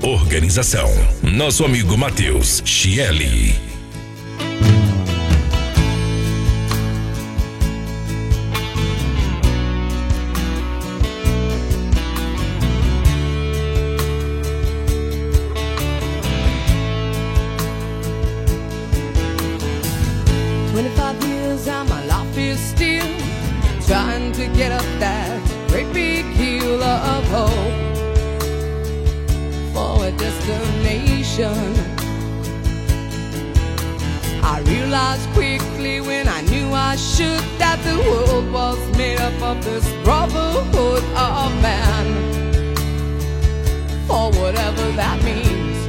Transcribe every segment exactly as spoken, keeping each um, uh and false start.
Organização: nosso amigo Matheus Chieli. twenty-five years and my life is still trying to get up that great big hill of hope for a destination. I realized quickly when I knew I should that the world was made up of this brotherhood of man, for whatever that means.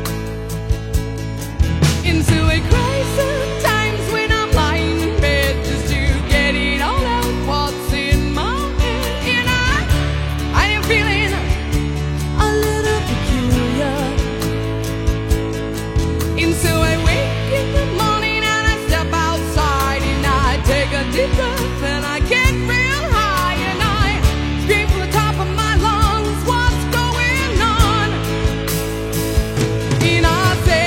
Into a crisis times when I'm lying in bed just to get it all out what's in my head. And I, I am feeling a little peculiar. And so I wake in the morning and I step outside and I take a deep breath and I get real high and I scream from the top of my lungs, what's going on? And I say,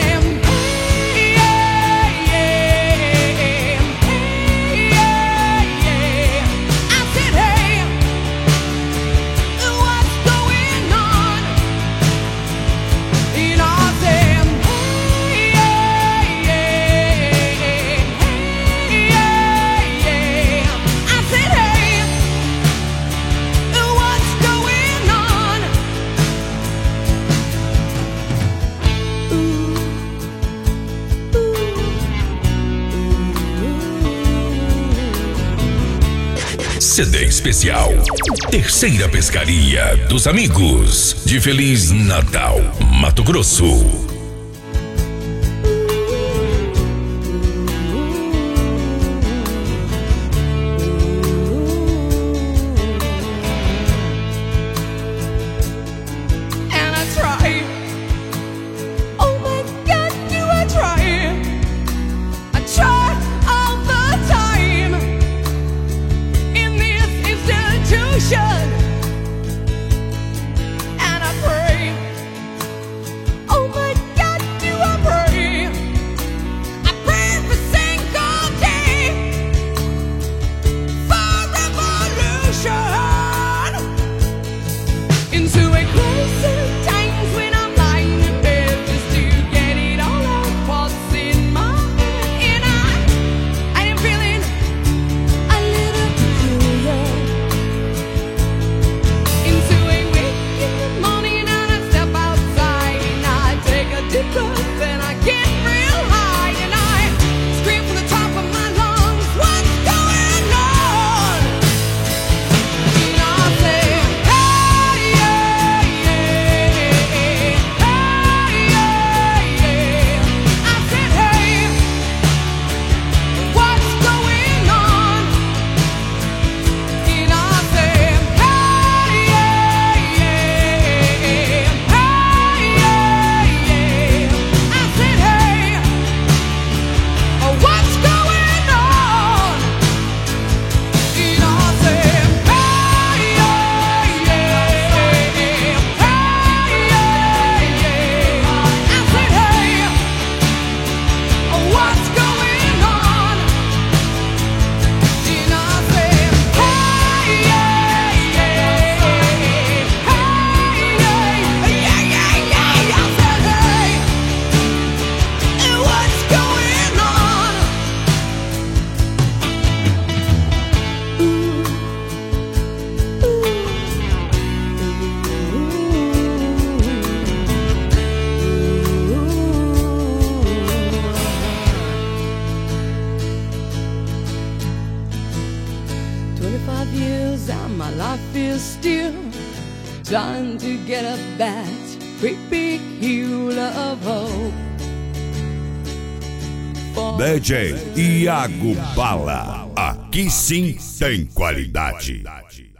C D especial Terceira Pescaria dos Amigos de Feliz Natal, Mato Grosso. twenty-five years and my life is still trying to get up that great big hill of hope. D J Iago Bala, aqui sim tem qualidade.